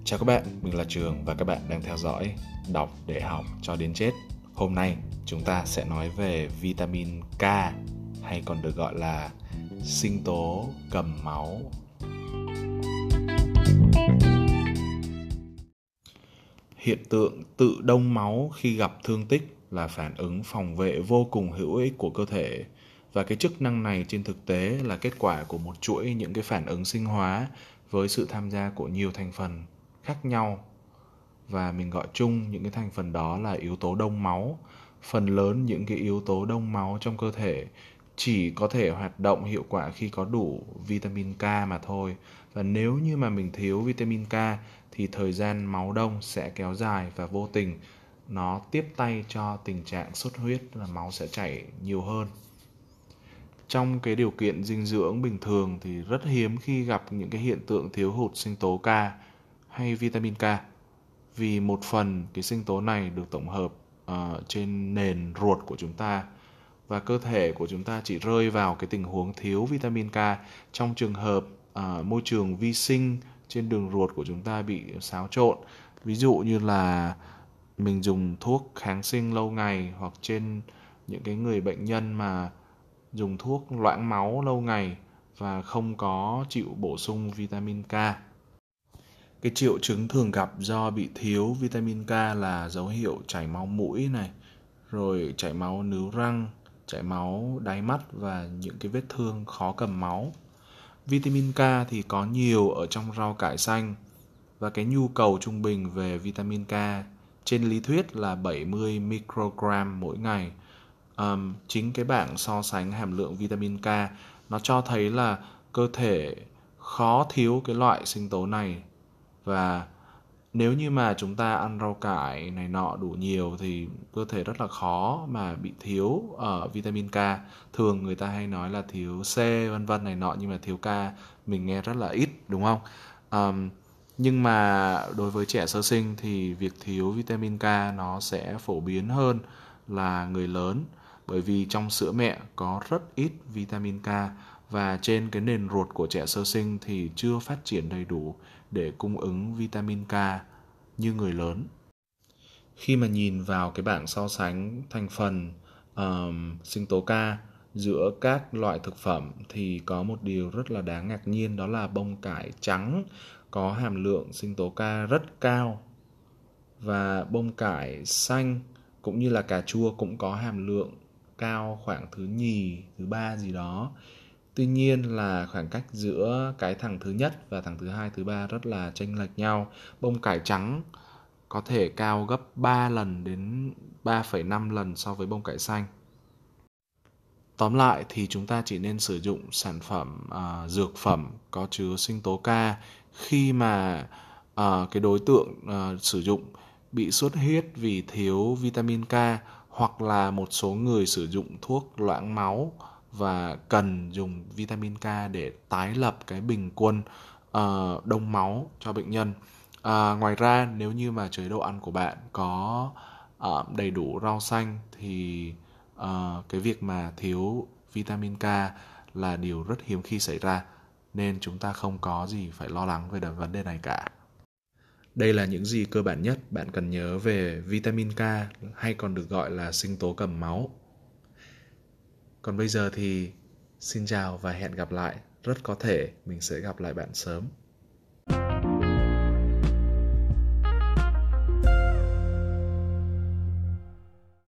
Chào các bạn, mình là Trường và các bạn đang theo dõi Đọc để học cho đến chết. Hôm nay chúng ta sẽ nói về vitamin K, hay còn được gọi là sinh tố cầm máu. Hiện tượng tự đông máu khi gặp thương tích là phản ứng phòng vệ vô cùng hữu ích của cơ thể. Và cái chức năng này trên thực tế là kết quả của một chuỗi những cái phản ứng sinh hóa với sự tham gia của nhiều thành phần khác nhau. Và mình gọi chung những cái thành phần đó là yếu tố đông máu. Phần lớn những cái yếu tố đông máu trong cơ thể chỉ có thể hoạt động hiệu quả khi có đủ vitamin K mà thôi. Và nếu như mà mình thiếu vitamin K thì thời gian máu đông sẽ kéo dài và vô tình nó tiếp tay cho tình trạng xuất huyết, là máu sẽ chảy nhiều hơn. Trong cái điều kiện dinh dưỡng bình thường thì rất hiếm khi gặp những cái hiện tượng thiếu hụt sinh tố K hay vitamin K. Vì một phần cái sinh tố này được tổng hợp trên nền ruột của chúng ta, và cơ thể của chúng ta chỉ rơi vào cái tình huống thiếu vitamin K trong trường hợp môi trường vi sinh trên đường ruột của chúng ta bị xáo trộn. Ví dụ như là mình dùng thuốc kháng sinh lâu ngày, hoặc trên những cái người bệnh nhân mà dùng thuốc loãng máu lâu ngày và không có chịu bổ sung vitamin K. Cái triệu chứng thường gặp do bị thiếu vitamin K là dấu hiệu chảy máu mũi này, rồi chảy máu nướu răng, chảy máu đáy mắt và những cái vết thương khó cầm máu. Vitamin K thì có nhiều ở trong rau cải xanh, và cái nhu cầu trung bình về vitamin K trên lý thuyết là 70 microgram mỗi ngày. Chính cái bảng so sánh hàm lượng vitamin K nó cho thấy là cơ thể khó thiếu cái loại sinh tố này. Và nếu như mà chúng ta ăn rau cải này nọ đủ nhiều thì cơ thể rất là khó mà bị thiếu vitamin K. Thường người ta hay nói là thiếu C vân vân này nọ, nhưng mà thiếu K mình nghe rất là ít, đúng không? Nhưng mà đối với trẻ sơ sinh thì việc thiếu vitamin K nó sẽ phổ biến hơn là người lớn, bởi vì trong sữa mẹ có rất ít vitamin K, và trên cái nền ruột của trẻ sơ sinh thì chưa phát triển đầy đủ để cung ứng vitamin K như người lớn. Khi mà nhìn vào cái bảng so sánh thành phần sinh tố K giữa các loại thực phẩm thì có một điều rất là đáng ngạc nhiên, đó là bông cải trắng có hàm lượng sinh tố K rất cao, và bông cải xanh cũng như là cà chua cũng có hàm lượng cao, khoảng thứ nhì, thứ ba gì đó. Tuy nhiên là khoảng cách giữa cái thằng thứ nhất và thằng thứ hai, thứ ba rất là chênh lệch nhau. Bông cải trắng có thể cao gấp 3 lần đến 3,5 lần so với bông cải xanh. Tóm lại thì chúng ta chỉ nên sử dụng sản phẩm dược phẩm có chứa sinh tố K khi mà cái đối tượng sử dụng bị xuất huyết vì thiếu vitamin K, hoặc là một số người sử dụng thuốc loãng máu và cần dùng vitamin K để tái lập cái bình quân đông máu cho bệnh nhân. Ngoài ra, nếu như mà chế độ ăn của bạn có đầy đủ rau xanh thì cái việc mà thiếu vitamin K là điều rất hiếm khi xảy ra, nên chúng ta không có gì phải lo lắng về vấn đề này cả. Đây là những gì cơ bản nhất bạn cần nhớ về vitamin K, hay còn được gọi là sinh tố cầm máu. Còn bây giờ thì xin chào và hẹn gặp lại. Rất có thể mình sẽ gặp lại bạn sớm.